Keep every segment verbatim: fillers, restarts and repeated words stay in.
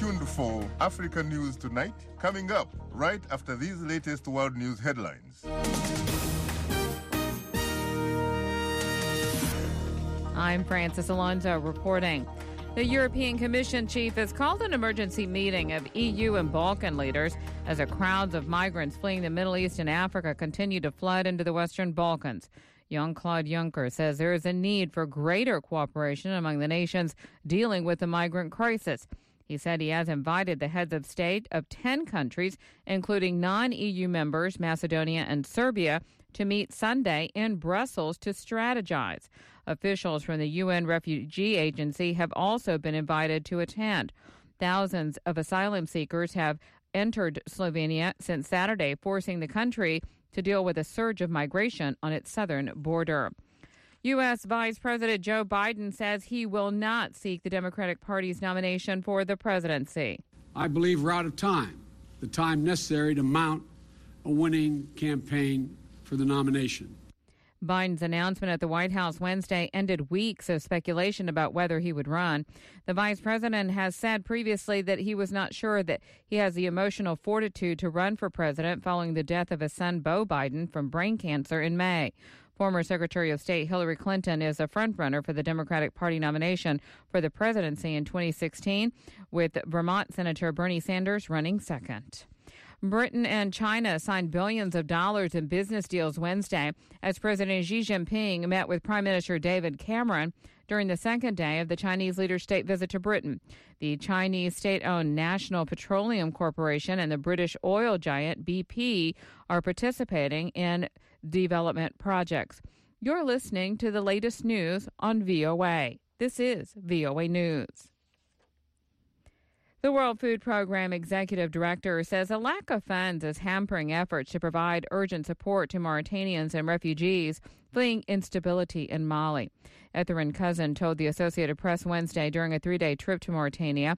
tuned for Africa News Tonight, coming up right after these latest world news headlines. I'm Francis Alonso reporting. The European Commission chief has called an emergency meeting of E U and Balkan leaders as the crowds of migrants fleeing the Middle East and Africa continue to flood into the Western Balkans. Jean-Claude Juncker says there is a need for greater cooperation among the nations dealing with the migrant crisis. He said he has invited the heads of state of ten countries, including non-E U members, Macedonia and Serbia, to meet Sunday in Brussels to strategize. Officials from the U N Refugee Agency have also been invited to attend. Thousands of asylum seekers have entered Slovenia since Saturday, forcing the country to deal with a surge of migration on its southern border. U S. Vice President Joe Biden says he will not seek the Democratic Party's nomination for the presidency. I believe we're out of time, the time necessary to mount a winning campaign for the nomination. Biden's announcement at the White House Wednesday ended weeks of speculation about whether he would run. The vice president has said previously that he was not sure that he has the emotional fortitude to run for president following the death of his son, Beau Biden, from brain cancer in May. Former Secretary of State Hillary Clinton is a frontrunner for the Democratic Party nomination for the presidency in twenty sixteen, with Vermont Senator Bernie Sanders running second. Britain and China signed billions of dollars in business deals Wednesday as President Xi Jinping met with Prime Minister David Cameron during the second day of the Chinese leader's state visit to Britain. The Chinese state-owned National Petroleum Corporation and the British oil giant B P are participating in development projects. You're listening to the latest news on V O A. This is V O A News. The World Food Program Executive Director says a lack of funds is hampering efforts to provide urgent support to Mauritanians and refugees fleeing instability in Mali. Etherin Cousin told the Associated Press Wednesday during a three-day trip to Mauritania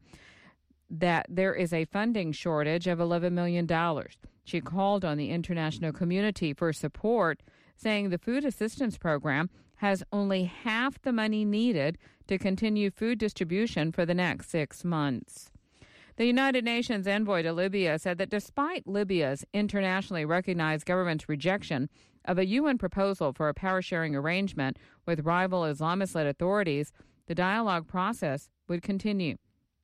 that there is a funding shortage of eleven million dollars. She called on the international community for support, saying the food assistance program has only half the money needed to continue food distribution for the next six months. The United Nations envoy to Libya said that despite Libya's internationally recognized government's rejection of a U N proposal for a power-sharing arrangement with rival Islamist-led authorities, the dialogue process would continue.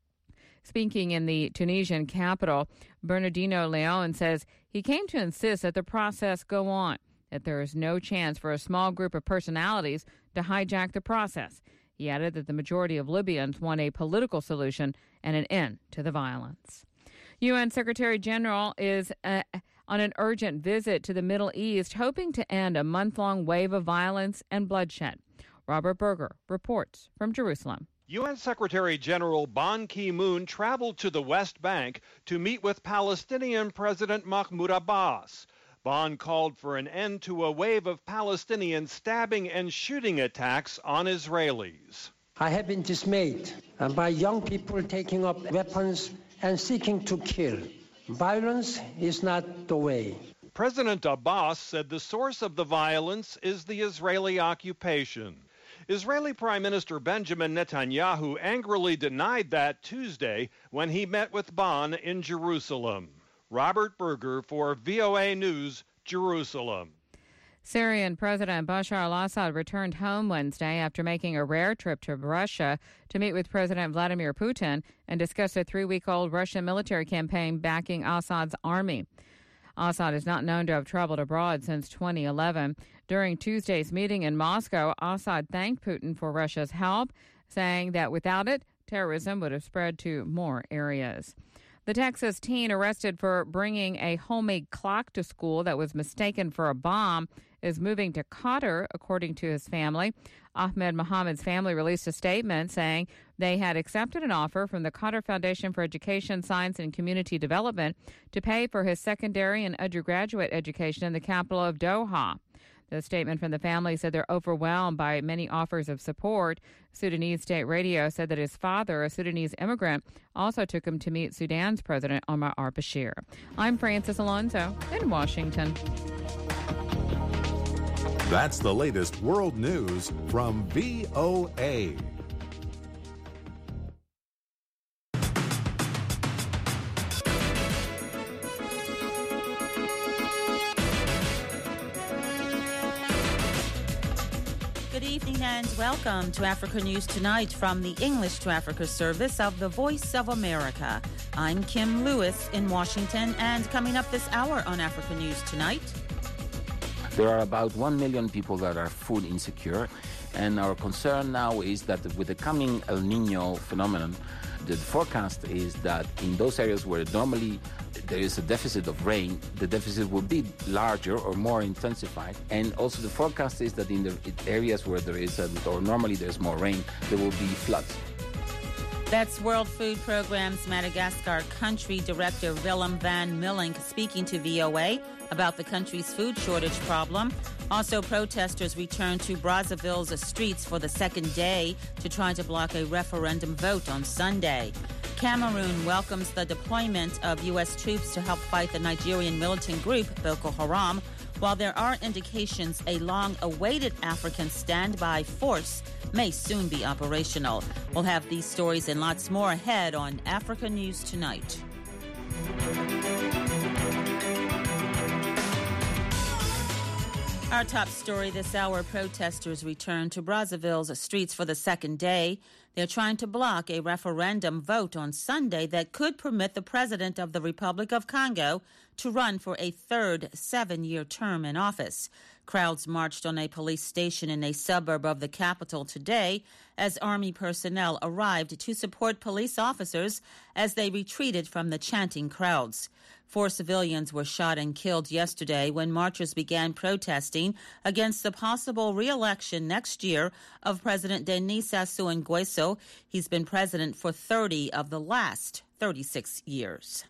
Speaking in the Tunisian capital, Bernardino Leon says he came to insist that the process go on, that there is no chance for a small group of personalities to hijack the process. He added that the majority of Libyans want a political solution and an end to the violence. U N Secretary General is uh, on an urgent visit to the Middle East, hoping to end a month-long wave of violence and bloodshed. Robert Berger reports from Jerusalem. U N Secretary General Ban Ki-moon traveled to the West Bank to meet with Palestinian President Mahmoud Abbas. Ban called for an end to a wave of Palestinian stabbing and shooting attacks on Israelis. I have been dismayed by young people taking up weapons and seeking to kill. Violence is not the way. President Abbas said the source of the violence is the Israeli occupation. Israeli Prime Minister Benjamin Netanyahu angrily denied that Tuesday when he met with Ban in Jerusalem. Robert Berger for V O A News, Jerusalem. Syrian President Bashar al-Assad returned home Wednesday after making a rare trip to Russia to meet with President Vladimir Putin and discuss a three-week-old Russian military campaign backing Assad's army. Assad is not known to have traveled abroad since twenty eleven. During Tuesday's meeting in Moscow, Assad thanked Putin for Russia's help, saying that without it, terrorism would have spread to more areas. The Texas teen arrested for bringing a homemade clock to school that was mistaken for a bomb is moving to Qatar, according to his family. Ahmed Mohammed's family released a statement saying they had accepted an offer from the Qatar Foundation for Education, Science, and Community Development to pay for his secondary and undergraduate education in the capital of Doha. The statement from the family said they're overwhelmed by many offers of support. Sudanese State Radio said that his father, a Sudanese immigrant, also took him to meet Sudan's President Omar al-Bashir. I'm Francis Alonso in Washington. That's the latest world news from V O A. morning and welcome to Africa News Tonight from the English to Africa service of the Voice of America. I'm Kim Lewis in Washington, and coming up this hour on Africa News Tonight. There are about one million people that are food insecure, and our concern now is that with the coming El Nino phenomenon, the forecast is that in those areas where normally there is a deficit of rain, the deficit will be larger or more intensified. And also the forecast is that in the areas where there is, a, or normally there's more rain, there will be floods. That's World Food Programme's Madagascar Country Director Willem van Millink speaking to V O A about the country's food shortage problem. Also, protesters returned to Brazzaville's streets for the second day to try to block a referendum vote on Sunday. Cameroon welcomes the deployment of U S troops to help fight the Nigerian militant group Boko Haram, while there are indications a long-awaited African standby force may soon be operational. We'll have these stories and lots more ahead on Africa News Tonight. Our top story this hour, protesters return to Brazzaville's streets for the second day. They're trying to block a referendum vote on Sunday that could permit the president of the Republic of Congo to run for a third seven-year term in office. Crowds marched on a police station in a suburb of the capital today as army personnel arrived to support police officers as they retreated from the chanting crowds. Four civilians were shot and killed yesterday when marchers began protesting against the possible re-election next year of President Denis Sassou Nguesso. He's been president for thirty of the last thirty-six years.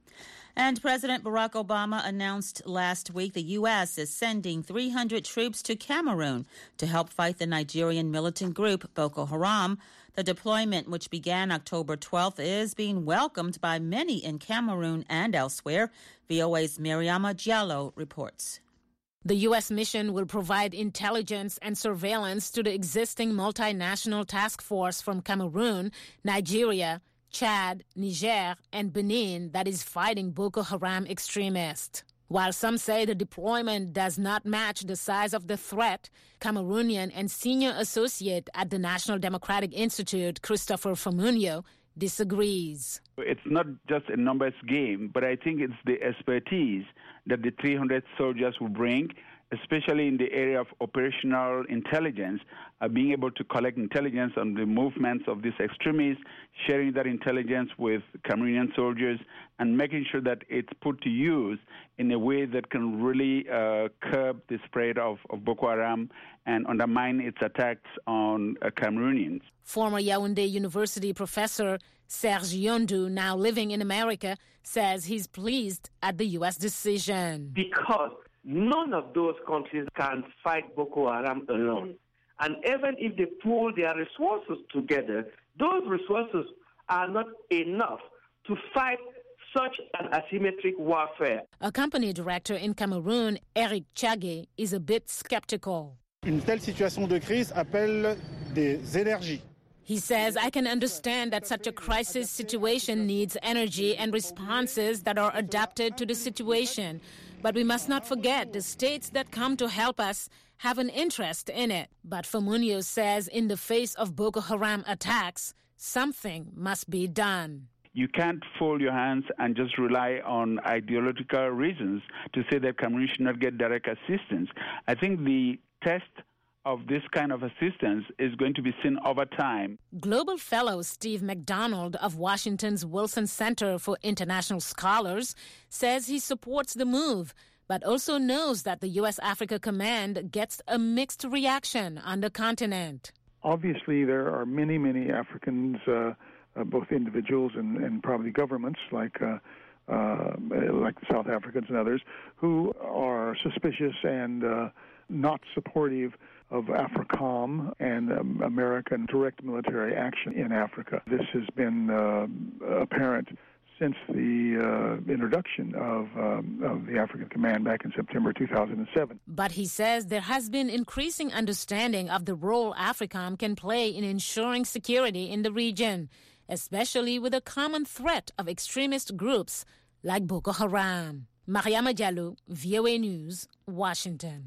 And President Barack Obama announced last week the U S is sending three hundred troops to Cameroon to help fight the Nigerian militant group Boko Haram. The deployment, which began October twelfth, is being welcomed by many in Cameroon and elsewhere. V O A's Mariama Diallo reports. The U S mission will provide intelligence and surveillance to the existing multinational task force from Cameroon, Nigeria, Chad, Niger, and Benin that is fighting Boko Haram extremists. While some say the deployment does not match the size of the threat, Cameroonian and senior associate at the National Democratic Institute, Christopher Famunyo, disagrees. It's not just a numbers game, but I think it's the expertise that the three hundred soldiers will bring, especially in the area of operational intelligence, uh, being able to collect intelligence on the movements of these extremists, sharing that intelligence with Cameroonian soldiers, and making sure that it's put to use in a way that can really uh, curb the spread of, of Boko Haram and undermine its attacks on uh, Cameroonians. Former Yaoundé University professor Serge Yondu, now living in America, says he's pleased at the U S decision. Because none of those countries can fight Boko Haram alone. And even if they pool their resources together, those resources are not enough to fight such an asymmetric warfare. A company director in Cameroon, Eric Chage, is a bit skeptical. Une telle situation de crise appelle des énergies. He says, I can understand that such a crisis situation needs energy and responses that are adapted to the situation. But we must not forget the states that come to help us have an interest in it. But Famunyo says in the face of Boko Haram attacks, something must be done. You can't fold your hands and just rely on ideological reasons to say that Cameroon should not get direct assistance. I think the test of this kind of assistance is going to be seen over time. Global fellow Steve McDonald of Washington's Wilson Center for International Scholars says he supports the move, but also knows that the U S Africa Command gets a mixed reaction on the continent. Obviously, there are many, many Africans, uh, uh, both individuals and, and probably governments like uh, uh, like the South Africans and others, who are suspicious and uh, not supportive of AFRICOM and um, American direct military action in Africa. This has been uh, apparent since the uh, introduction of, um, of the African Command back in September two thousand seven. But he says there has been increasing understanding of the role AFRICOM can play in ensuring security in the region, especially with a common threat of extremist groups like Boko Haram. Mariama Diallo, V O A News, Washington.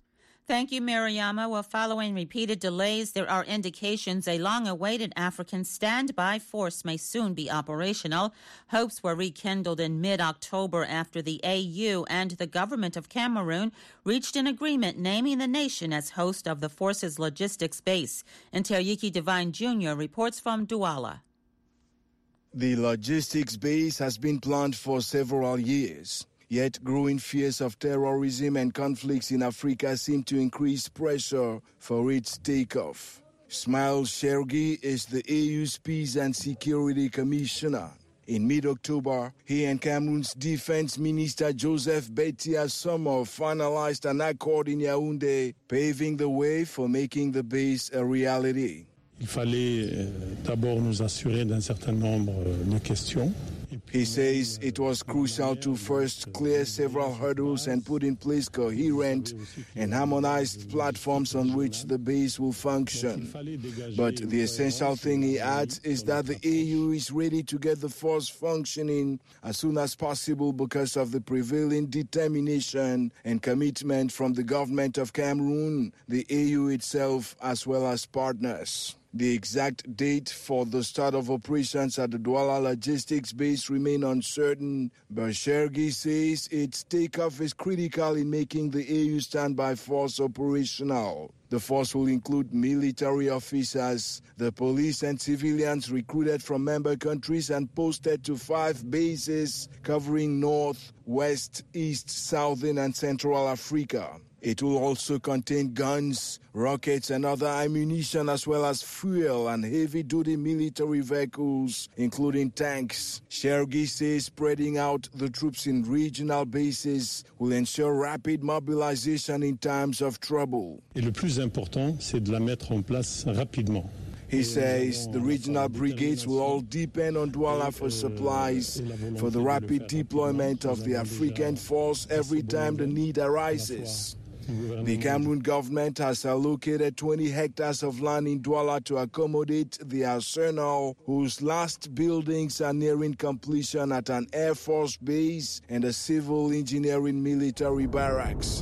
Thank you, Mariama. Well, following repeated delays, there are indications a long-awaited African standby force may soon be operational. Hopes were rekindled in mid-October after the A U and the government of Cameroon reached an agreement naming the nation as host of the force's logistics base. Nteryiki Divine Junior reports from Douala. The logistics base has been planned for several years. Yet growing fears of terrorism and conflicts in Africa seem to increase pressure for its takeoff. Ismail Chergui is the A U's Peace and Security Commissioner. In mid-October, he and Cameroon's Defense Minister Joseph Betia Sommo finalized an accord in Yaoundé, paving the way for making the base a reality. Il fallait d'abord nous assurer d'un certain nombre de questions. He says it was crucial to first clear several hurdles and put in place coherent and harmonized platforms on which the base will function. But the essential thing, he adds, is that the A U is ready to get the force functioning as soon as possible because of the prevailing determination and commitment from the government of Cameroon, the A U itself, as well as partners. The exact date for the start of operations at the Douala Logistics Base remain uncertain, but Chergui says its takeoff is critical in making the A U standby force operational. The force will include military officers, the police and civilians recruited from member countries and posted to five bases covering North, West, East, Southern and Central Africa. It will also contain guns, rockets and other ammunition as well as fuel and heavy-duty military vehicles, including tanks. Chergui says spreading out the troops in regional bases will ensure rapid mobilization in times of trouble. Et le plus important, c'est de la mettre en place rapidement. He says the regional brigades will all depend on Douala for supplies for the rapid deployment of the African force every time the need arises. The Cameroon government has allocated twenty hectares of land in Douala to accommodate the arsenal, whose last buildings are nearing completion at an Air Force base and a civil engineering military barracks.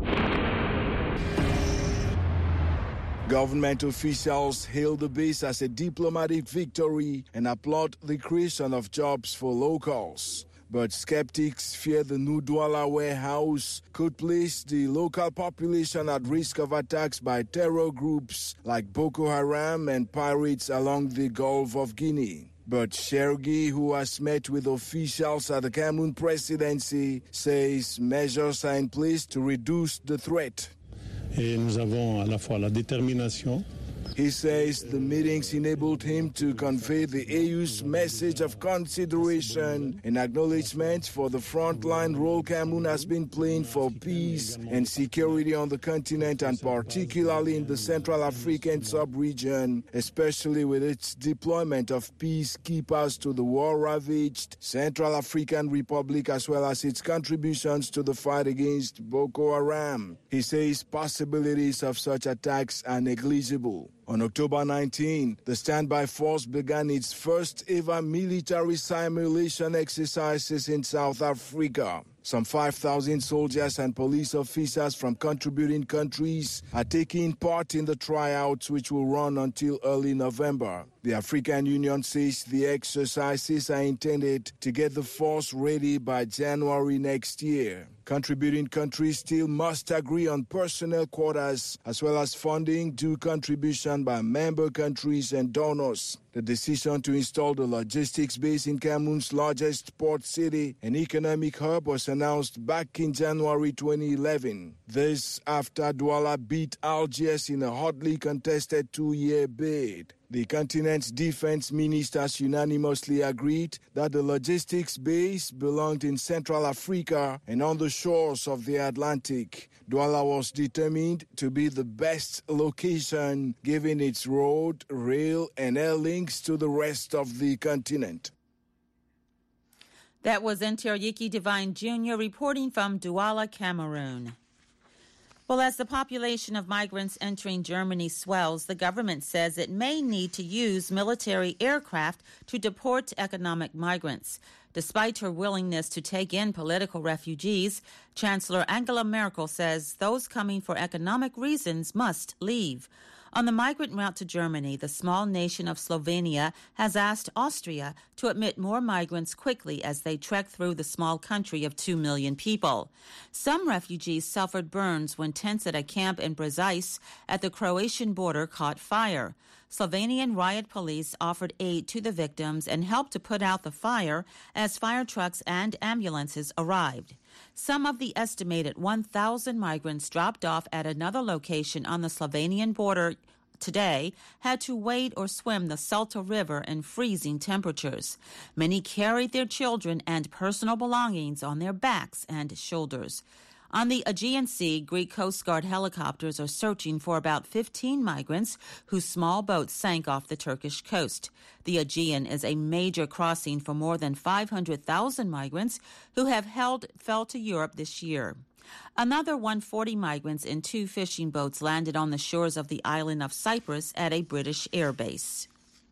Government officials hail the base as a diplomatic victory and applaud the creation of jobs for locals. But skeptics fear the new Douala warehouse could place the local population at risk of attacks by terror groups like Boko Haram and pirates along the Gulf of Guinea. But Chergui, who has met with officials at the Cameroon presidency, says measures are in place to reduce the threat. Et nous avons à la fois la détermination. He says the meetings enabled him to convey the A U's message of consideration and acknowledgement for the frontline role Cameroon has been playing for peace and security on the continent and particularly in the Central African sub-region, especially with its deployment of peacekeepers to the war-ravaged Central African Republic as well as its contributions to the fight against Boko Haram. He says possibilities of such attacks are negligible. On October nineteenth, the standby force began its first ever military simulation exercises in South Africa. Some five thousand soldiers and police officers from contributing countries are taking part in the tryouts, which will run until early November. The African Union says the exercises are intended to get the force ready by January next year. Contributing countries still must agree on personnel quotas as well as funding due contribution by member countries and donors. The decision to install the logistics base in Cameroon's largest port city and economic hub was announced back in January twenty eleven. This after Douala beat Algiers in a hotly contested two-year bid. The continent's defense ministers unanimously agreed that the logistics base belonged in Central Africa and on the shores of the Atlantic. Douala was determined to be the best location given its road, rail, and air links to the rest of the continent. That was Nteryiki Divine Junior reporting from Douala, Cameroon. Well, as the population of migrants entering Germany swells, the government says it may need to use military aircraft to deport economic migrants. Despite her willingness to take in political refugees, Chancellor Angela Merkel says those coming for economic reasons must leave. On the migrant route to Germany, the small nation of Slovenia has asked Austria to admit more migrants quickly as they trek through the small country of two million people. Some refugees suffered burns when tents at a camp in Brezice at the Croatian border caught fire. Slovenian riot police offered aid to the victims and helped to put out the fire as fire trucks and ambulances arrived. Some of the estimated one thousand migrants dropped off at another location on the Slovenian border today had to wade or swim the Salta River in freezing temperatures. Many carried their children and personal belongings on their backs and shoulders. On the Aegean Sea, Greek Coast Guard helicopters are searching for about fifteen migrants whose small boats sank off the Turkish coast. The Aegean is a major crossing for more than five hundred thousand migrants who have held fell to Europe this year. Another one hundred forty migrants in two fishing boats landed on the shores of the island of Cyprus at a British airbase.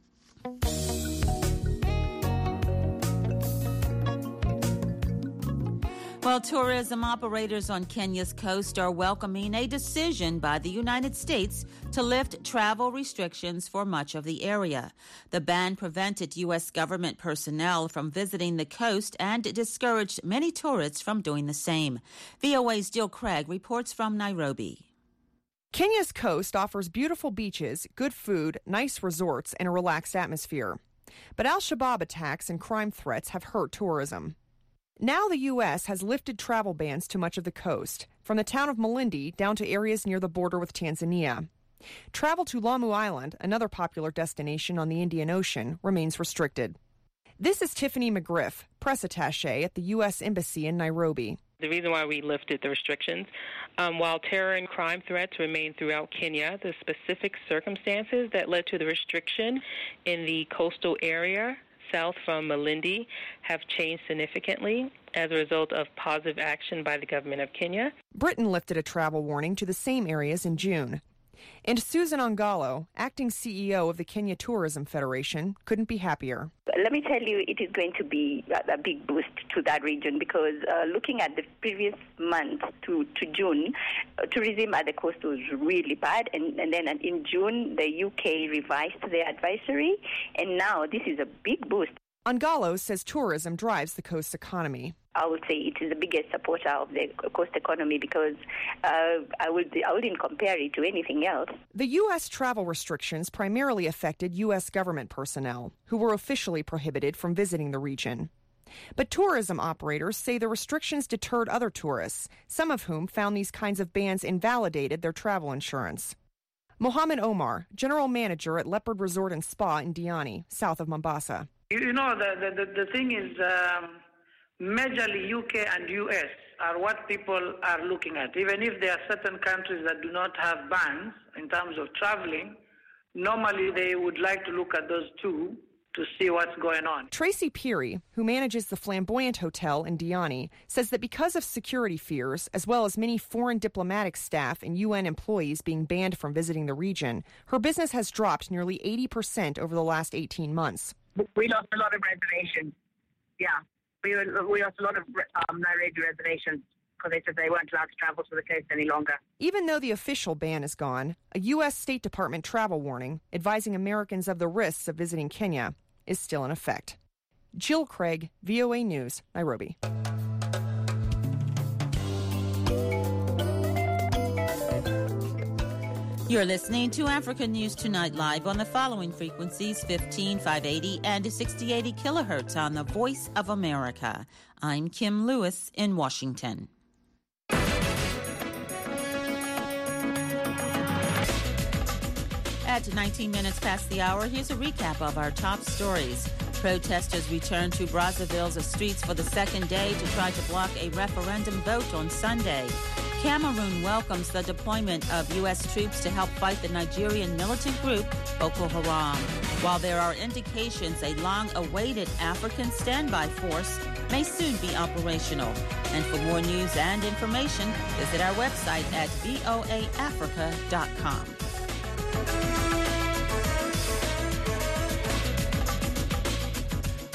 Well, tourism operators on Kenya's coast are welcoming a decision by the United States to lift travel restrictions for much of the area. The ban prevented U S government personnel from visiting the coast and discouraged many tourists from doing the same. V O A's Jill Craig reports from Nairobi. Kenya's coast offers beautiful beaches, good food, nice resorts, and a relaxed atmosphere. But al-Shabaab attacks and crime threats have hurt tourism. Now the U S has lifted travel bans to much of the coast, from the town of Malindi down to areas near the border with Tanzania. Travel to Lamu Island, another popular destination on the Indian Ocean, remains restricted. This is Tiffany McGriff, press attaché at the U S Embassy in Nairobi. The reason why we lifted the restrictions, um, while terror and crime threats remain throughout Kenya, the specific circumstances that led to the restriction in the coastal area south from Malindi have changed significantly as a result of positive action by the government of Kenya. Britain lifted a travel warning to the same areas in June. And Susan Ongalo, acting C E O of the Kenya Tourism Federation, couldn't be happier. Let me tell you, it is going to be a, a big boost to that region because uh, looking at the previous month to, to June, uh, tourism at the coast was really bad. And, and then in June, the U K revised their advisory, and now this is a big boost. Ongalo says tourism drives the coast's economy. I would say it is the biggest supporter of the coast economy because uh, I would I wouldn't compare it to anything else. The U S travel restrictions primarily affected U S government personnel, who were officially prohibited from visiting the region. But tourism operators say the restrictions deterred other tourists, some of whom found these kinds of bans invalidated their travel insurance. Mohammed Omar, general manager at Leopard Resort and Spa in Diani, south of Mombasa. You know, the, the, the thing is, um, majorly U K and U S are what people are looking at. Even if there are certain countries that do not have bans in terms of traveling, normally they would like to look at those two to see what's going on. Tracy Peary, who manages the Flamboyant Hotel in Diani, says that because of security fears, as well as many foreign diplomatic staff and U N employees being banned from visiting the region, her business has dropped nearly eighty percent over the last eighteen months. We lost a lot of reservations. Yeah, we, we lost a lot of um, Nairobi reservations because they said they weren't allowed to travel to the coast any longer. Even though the official ban is gone, a U S State Department travel warning advising Americans of the risks of visiting Kenya is still in effect. Jill Craig, V O A News, Nairobi. You're listening to Africa News Tonight live on the following frequencies: fifteen, five eighty and sixty eighty kilohertz on the Voice of America. I'm Kim Lewis in Washington. At nineteen minutes past the hour, here's a recap of our top stories. Protesters returned to Brazzaville's streets for the second day to try to block a referendum vote on Sunday. Cameroon welcomes the deployment of U S troops to help fight the Nigerian militant group Boko Haram, while there are indications a long-awaited African standby force may soon be operational. And for more news and information, visit our website at V O A Africa dot com.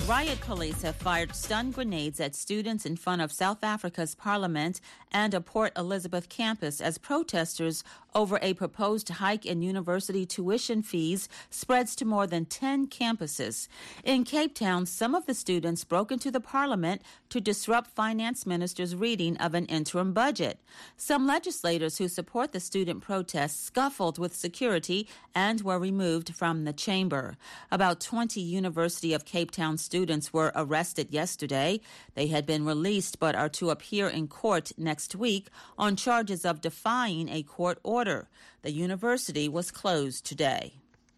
Riot police have fired stun grenades at students in front of South Africa's parliament and a Port Elizabeth campus as protesters over a proposed hike in university tuition fees spreads to more than ten campuses. In Cape Town, some of the students broke into the parliament to disrupt finance minister's reading of an interim budget. Some legislators who support the student protests scuffled with security and were removed from the chamber. About twenty University of Cape Town students were arrested yesterday. They had been released but are to appear in court next week on charges of defying a court order. The university was closed today.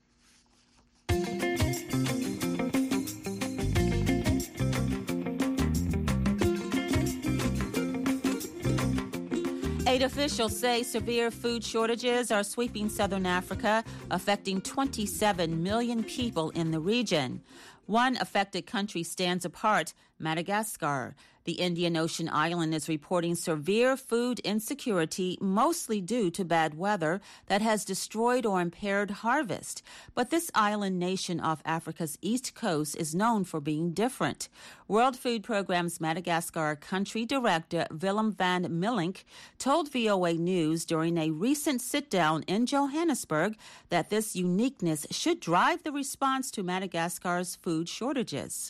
Aid officials say severe food shortages are sweeping southern Africa, affecting twenty-seven million people in the region. One affected country stands apart, Madagascar. The Indian Ocean island is reporting severe food insecurity, mostly due to bad weather that has destroyed or impaired harvest. But this island nation off Africa's east coast is known for being different. World Food Programme's Madagascar country director Willem van Millink told V O A News during a recent sit-down in Johannesburg that this uniqueness should drive the response to Madagascar's food shortages.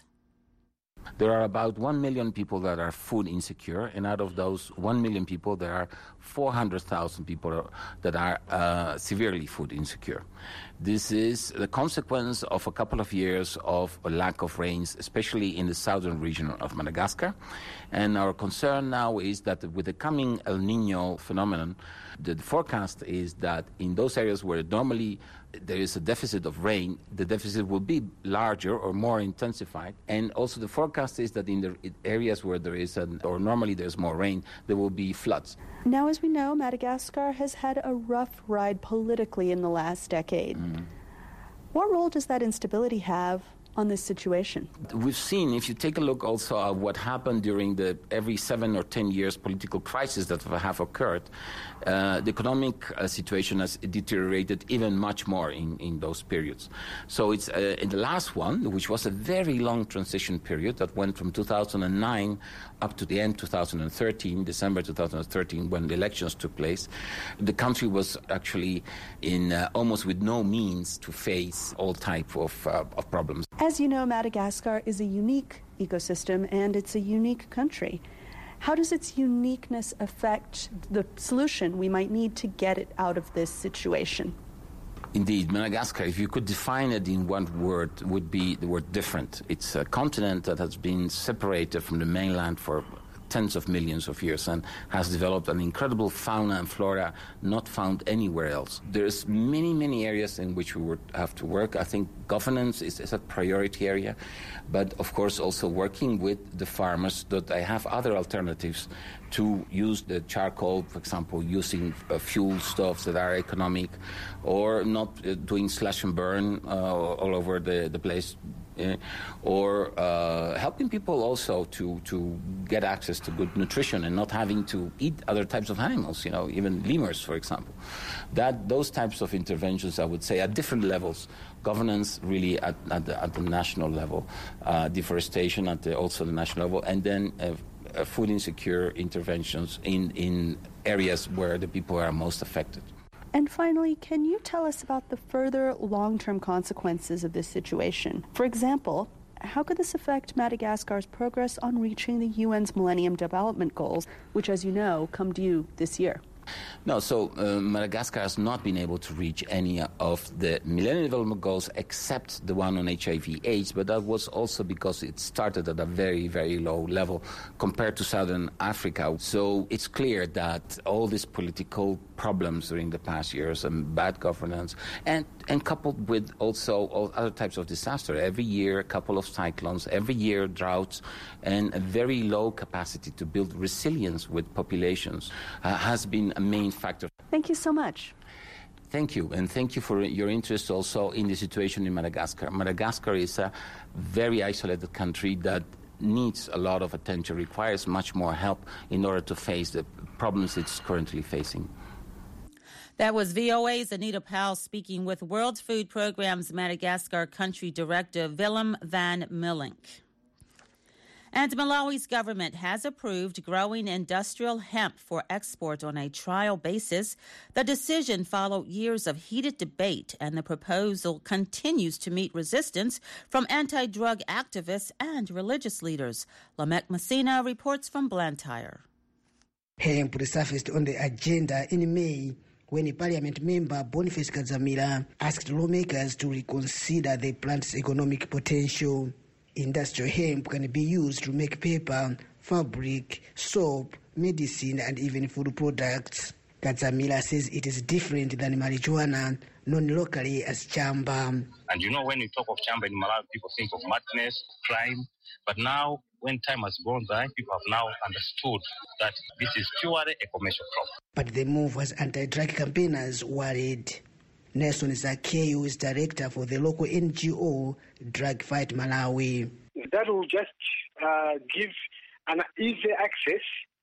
There are about one million people that are food insecure, and out of those one million people, there are four hundred thousand people that are uh, severely food insecure. This is the consequence of a couple of years of a lack of rains, especially in the southern region of Madagascar. And our concern now is that with the coming El Nino phenomenon, the forecast is that in those areas where normally there is a deficit of rain, the deficit will be larger or more intensified. And also the forecast is that in the areas where there is, an, or normally there's more rain, there will be floods. Now, as we know, Madagascar has had a rough ride politically in the last decade. Mm. What role does that instability have on this situation? We've seen, if you take a look also at what happened during the every seven or ten years political crisis that have occurred, uh, the economic uh, situation has deteriorated even much more in, in those periods. So it's uh, in the last one, which was a very long transition period that went from two thousand nine up to the end two thousand thirteen, December two thousand thirteen, when the elections took place, the country was actually in uh, almost with no means to face all type of, uh, of problems. As you know, Madagascar is a unique ecosystem and it's a unique country. How does its uniqueness affect the solution we might need to get it out of this situation? Indeed, Madagascar, if you could define it in one word, would be the word different. It's a continent that has been separated from the mainland for tens of millions of years and has developed an incredible fauna and flora not found anywhere else. There's many, many areas in which we would have to work. I think governance is, is a priority area, but of course also working with the farmers that they have other alternatives to use the charcoal, for example, using uh, fuel stoves that are economic, or not uh, doing slash and burn uh, all over the, the place. Uh, or uh, helping people also to, to get access to good nutrition and not having to eat other types of animals, you know, even lemurs, for example. That those types of interventions, I would say, at different levels, governance really at, at, the, at the national level, uh, deforestation at the, also the national level, and then uh, uh, food insecure interventions in, in areas where the people are most affected. And finally, can you tell us about the further long-term consequences of this situation? For example, how could this affect Madagascar's progress on reaching the U N's Millennium Development Goals, which, as you know, come due this year? No, so uh, Madagascar has not been able to reach any of the Millennium Development Goals except the one on H I V AIDS, but that was also because it started at a very, very low level compared to Southern Africa. So it's clear that all these political problems during the past years and bad governance, and, and coupled with also all other types of disaster, every year a couple of cyclones, every year droughts, and a very low capacity to build resilience with populations uh, has been a main factor. Thank you so much. Thank you, and thank you for your interest also in the situation in Madagascar. Madagascar is a very isolated country that needs a lot of attention, requires much more help in order to face the problems it's currently facing. That was V O A's Anita Powell speaking with World Food Programme's Madagascar Country Director Willem van Millink. And Malawi's government has approved growing industrial hemp for export on a trial basis. The decision followed years of heated debate, and the proposal continues to meet resistance from anti-drug activists and religious leaders. Lamek Messina reports from Blantyre. Hemp resurfaced on the agenda in May when a parliament member, Boniface Kadzamira, asked lawmakers to reconsider the plant's economic potential. Industrial hemp can be used to make paper, fabric, soap, medicine, and even food products. Kadzamira says it is different than marijuana, known locally as chamba. And you know, when we talk of chamba in Malawi, people think of madness, crime. But now, when time has gone by, people have now understood that this is purely a commercial crop. But the move has anti-drug campaigners worried. Nelson Zakeu is director for the local N G O Drug Fight Malawi. That will just uh, give an easy access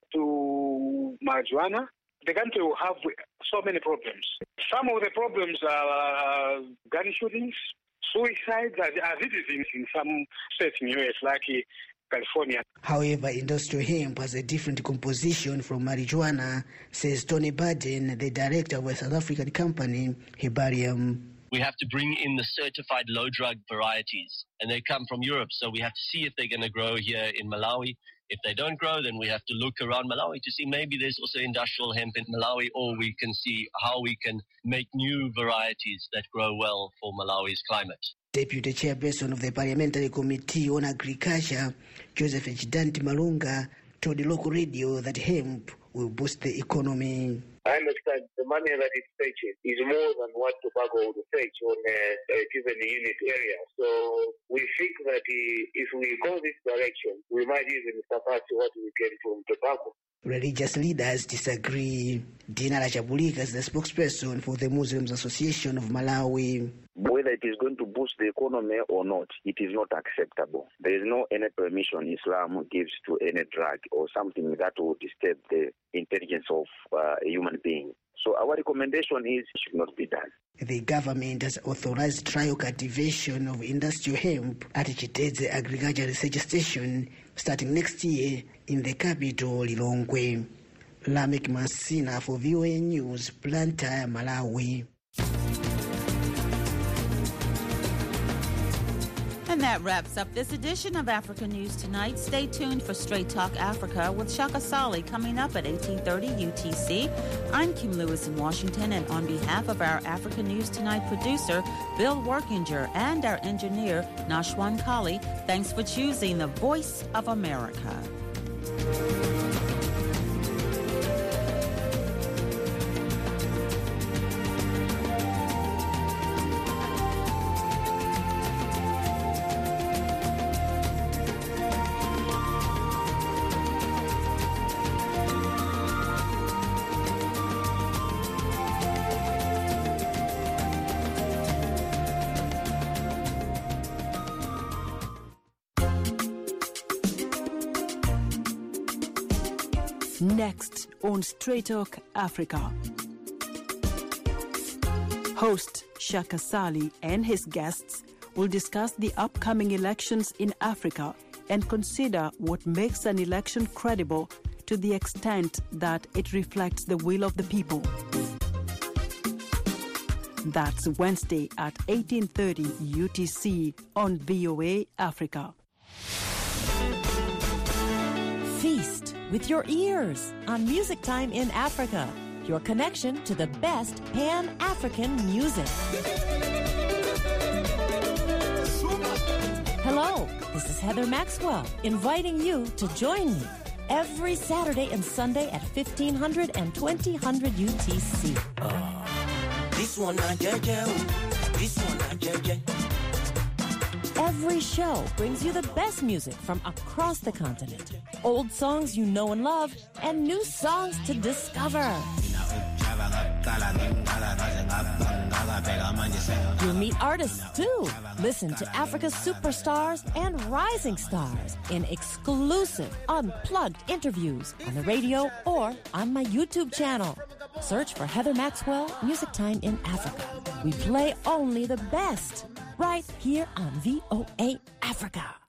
to marijuana. The country will have so many problems. Some of the problems are uh, gun shootings, suicides, as it is in some states in the U S, like California. However, industrial hemp has a different composition from marijuana, says Tony Baden, the director of a South African company, Herbarium. We have to bring in the certified low drug varieties, and they come from Europe, so we have to see if they're going to grow here in Malawi. If they don't grow, then we have to look around Malawi to see maybe there's also industrial hemp in Malawi, or we can see how we can make new varieties that grow well for Malawi's climate. Deputy Chairperson of the Parliamentary Committee on Agriculture, Joseph Chidanti Malunga, told the local radio that hemp will boost the economy. I understand the money that it fetches is more than what tobacco would fetch on a, a given unit area. So we think that if we go this direction, we might even surpass what we get from tobacco. Religious leaders disagree. Dinara Chabulika is the spokesperson for the Muslims Association of Malawi. Whether it is going to boost the economy or not, it is not acceptable. There is no any permission Islam gives to any drug or something that will disturb the intelligence of uh, a human being. So our recommendation is it should not be done. The government has authorized trial cultivation of industrial hemp at Chiteze Agriculture Research Station starting next year in the capital, Lilongwe. Lamek Masina for V O A News, Blantyre, Malawi. And that wraps up this edition of Africa News Tonight. Stay tuned for Straight Talk Africa with Shaka Sali coming up at eighteen thirty U T C. I'm Kim Lewis in Washington, and on behalf of our Africa News Tonight producer, Bill Workinger, and our engineer, Nashwan Kali, thanks for choosing the Voice of America. Next on Straight Talk Africa. Host Shaka Sali and his guests will discuss the upcoming elections in Africa and consider what makes an election credible to the extent that it reflects the will of the people. That's Wednesday at eighteen thirty U T C on V O A Africa. Feast with your ears on Music Time in Africa, your connection to the best Pan-African music. Hello, this is Heather Maxwell, inviting you to join me every Saturday and Sunday at fifteen hundred and twenty hundred U T C. Uh, this one, uh, J J. This one, uh, J J. Every show brings you the best music from across the continent. Old songs you know and love, and new songs to discover. You'll meet artists too. Listen to Africa's superstars and rising stars in exclusive, unplugged interviews on the radio or on my YouTube channel. Search for Heather Maxwell, Music Time in Africa. We play only the best right here on V O A Africa.